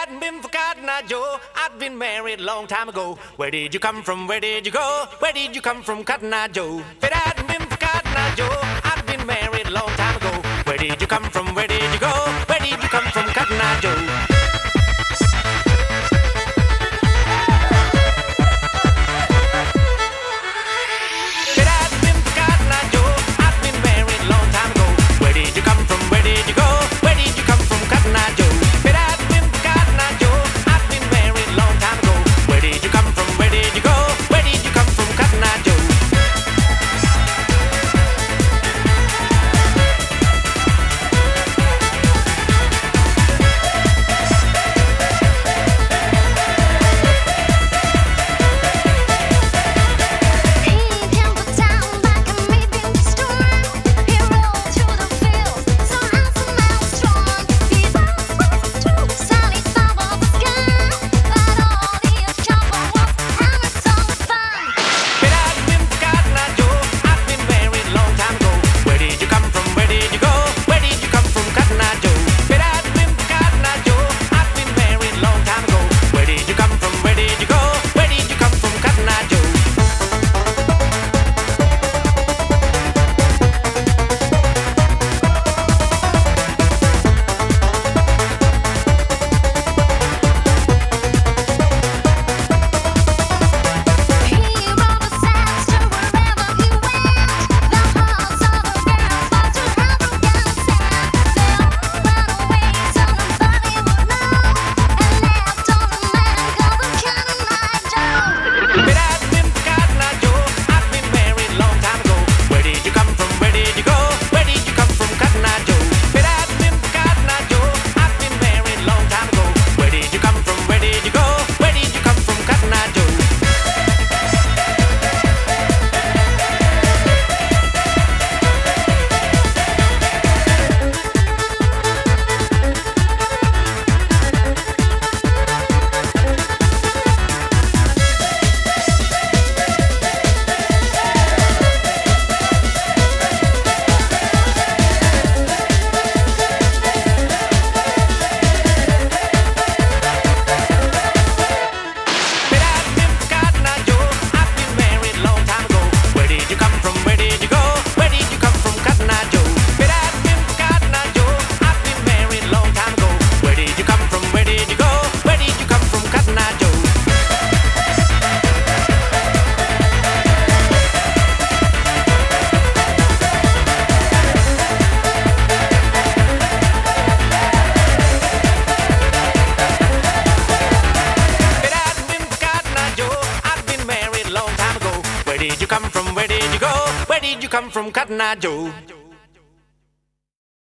hadn't been for Cotton Eye Joe, I'd been married a long time ago. Where did you come from? Where did you go? Where did you come from, Cotton Eye Joe? If it hadn't been for Cotton Eye Joe, I'd been married a long time ago. Where did you come from? Where did you go? Where did you come from, Cotton Eye Joe? Where did you come from? Where did you go? Where did you come from, Cotton Eye Joe?